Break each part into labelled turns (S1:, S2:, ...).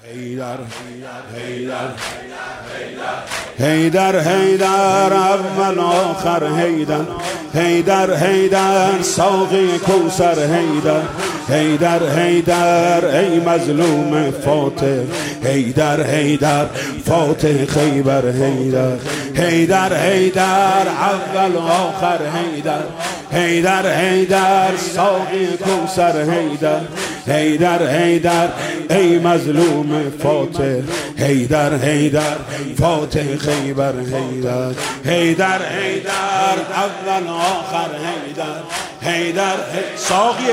S1: حیدر حیدر حیدر اول آخر حیدر حیدر حیدر ساقی کوثر حیدر حیدر حیدر ای مظلوم فاتح حیدر حیدر فاتح خیبر حیدر حیدر حیدر اول آخر حیدر حیدر حیدر ساقی کوثر حیدر حیدر حیدر ای مظلوم فاتح حیدر حیدر فاتح خیبر حیدر حیدر حیدر اول آخر حیدر حیدر ساقی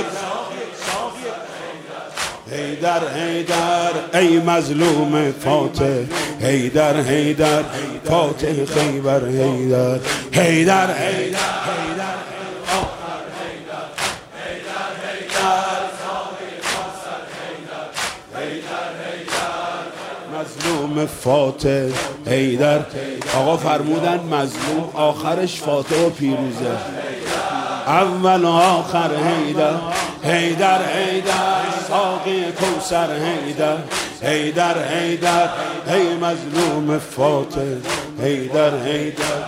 S1: حیدر حیدر ای مظلوم فاتح حیدر حیدر فاتح خیبر حیدر حیدر حیدر مظلوم فاتح حیدر. آقا فرمودن مظلوم آخرش فاتح و پیروزه، اول و آخر حیدر حیدر حیدر ساقی کوثر حیدر حیدر حیدر ای مظلوم فاتح حیدر حیدر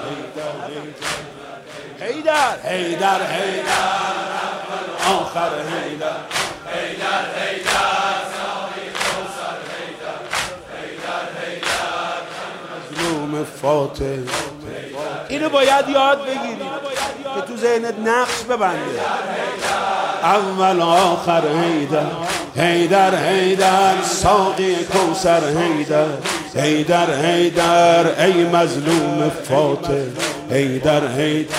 S1: حیدر حیدر حیدر آخر حیدر حیدر حیدر ساقی کوثر حیدر حیدر حیدر مظلوم فاتح. اینو باید یاد بگیرید که تو ذهنت نقش ببنده. اول آخر حیدر حیدر حیدر ساقی کوثر حیدر حیدر حیدر ای مظلوم فاتح حیدر حیدر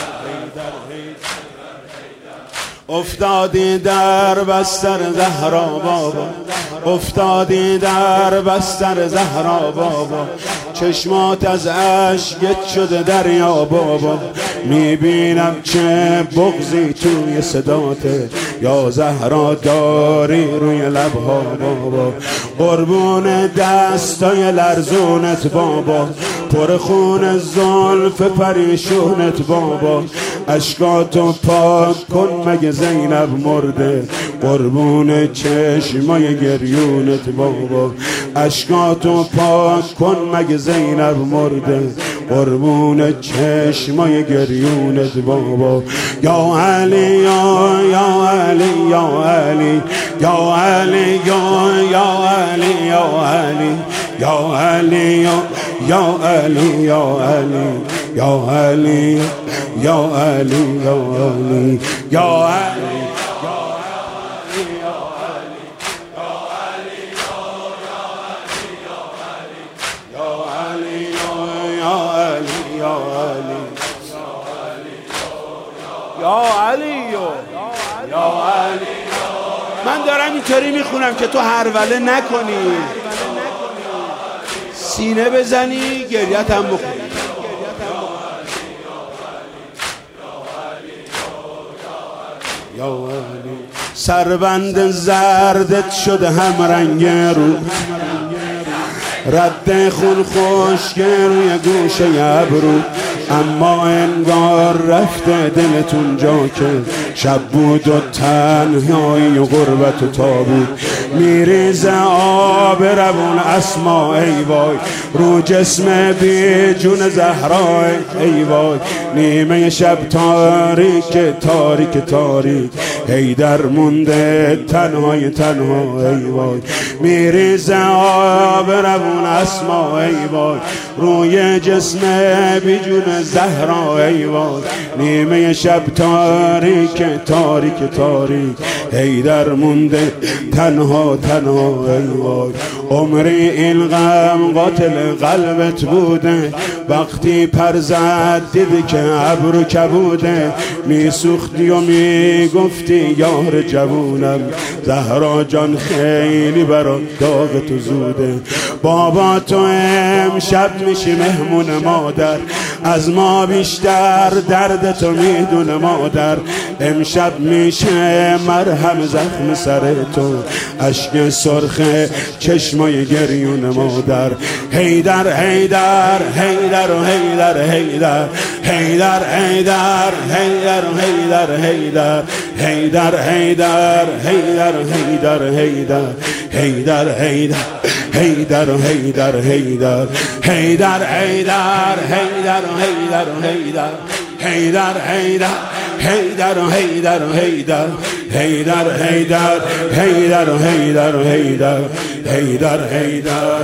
S1: افتادی در بستر زهرا بابا افتادی در بستر زهرا بابا چشمات از اشک شده دریا بابا میبینم چه بغضی توی صداته یا زهرا داری روی لبها بابا قربون دستای لرزونت بابا پر خون زلف پریشونت بابا اشکاتو پاک کن مگه زینب مرده قربون چشمای گریونت بابا اشکاتو پاک کن مگه زینب مرده قربون چشمای گریونت بابا یا علی یا علی یا علی یا علی یا علی یا علی یا علی یا علی یا علی یا علی یا علی یا علی من دارم اینطوری میخونم که تو هروله نکنی، سینه بزنی گریت هم بخونی. سربند زردت شده هم رنگ رو رد خون خشک روی گوشه ابرو اما انگار رفته دلتون جا که شب بود و تنهایی و غربت و تابود میریزه آب روون اسما ای وای رو جسم بی جون زهرا ای وای نیمه شب تاریک تاریک تاریک حیدر مونده تنهای تنها ای وای میریزه آب روون اسما ای وای روی جسم بی جون زهرا ای وای نیمه شب تاریک تاریک تاریک حیدر مونده تنها تنها ای وای عمری این غم قاتل قلبت بوده وقتی پر زد دیدی که ابرو کبوده میسوختی و میگفتی یار جوونم زهرا جان خیلی برات داغ تو زوده بابا تو امشب میشی مهمون مادر از ما بیشتر درد تو میدونه مادر امشب میشه مرهم زخم سر تو اشک سرخ چشمای گریون مادر حیدر حیدر حیدر حیدر و حیدر حیدر حیدر حیدر حیدر و حیدر حیدر حیدر حیدر حیدر حیدر حیدر حیدر حیدر حیدر و حیدر حیدر حیدر حیدر حیدر و حیدر حیدر حیدر حیدر حیدر و حیدر حیدر حیدر حیدر حیدر و حیدر حیدر حیدر حیدر.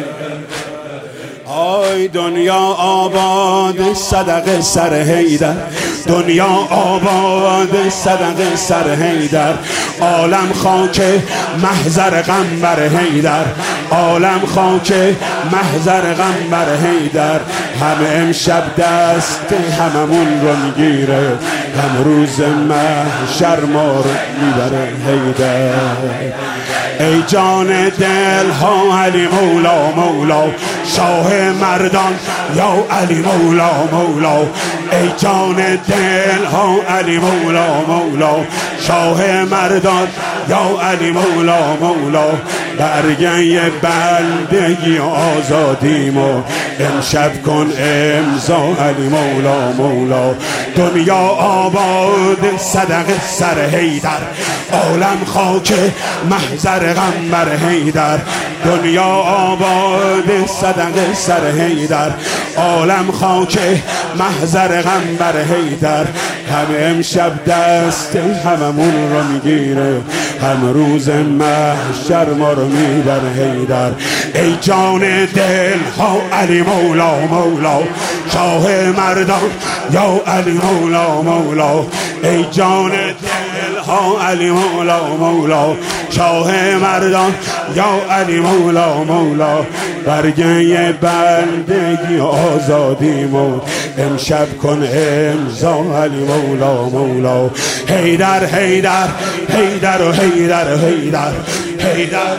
S1: آی دنیا آباد صدق سر حیدر، دنیا آباد صدق سر حیدر، عالم خاک محضر قنبر حیدر، عالم خاک محضر قنبر حیدر. همه امشب دست هممون رو میگیره، هم روز محشر ما رو میبره حیدر. ای جان دل ها علی مولا مولا، شاه مردان یا علی مولا مولا. ای جان دل ها علی مولا مولا، شاه مردان یا علی مولا مولا. برگه بندگی آزادیمو امشب کن امضا علی مولا مولا. دنیا آباد صدق سر حیدر، عالم خاک محضر قنبر حیدر. دنیا آباد صدق سر حیدر، عالم خاک محضر قنبر حیدر. همه امشب دست هممون رو میگیره، هم روز محشر ما رو میبر حیدر. ای جان دل ها علی مولا مولا، شاه مردان یا علی مولا مولا. ای جان دل ها علی مولا مولا، شاه مردان یا علی مولا مولا. برگه بندگی آزادیمو امشب کن امضا علی مولا مولا. حیدر حیدر حیدر و حیدر حیدر حیدر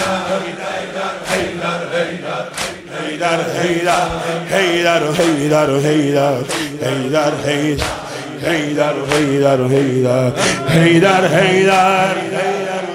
S1: حیدر حیدر حیدر و حیدر و حیدر حیدر حیدر حیدر و حیدر و حیدر حیدر حیدر حیدر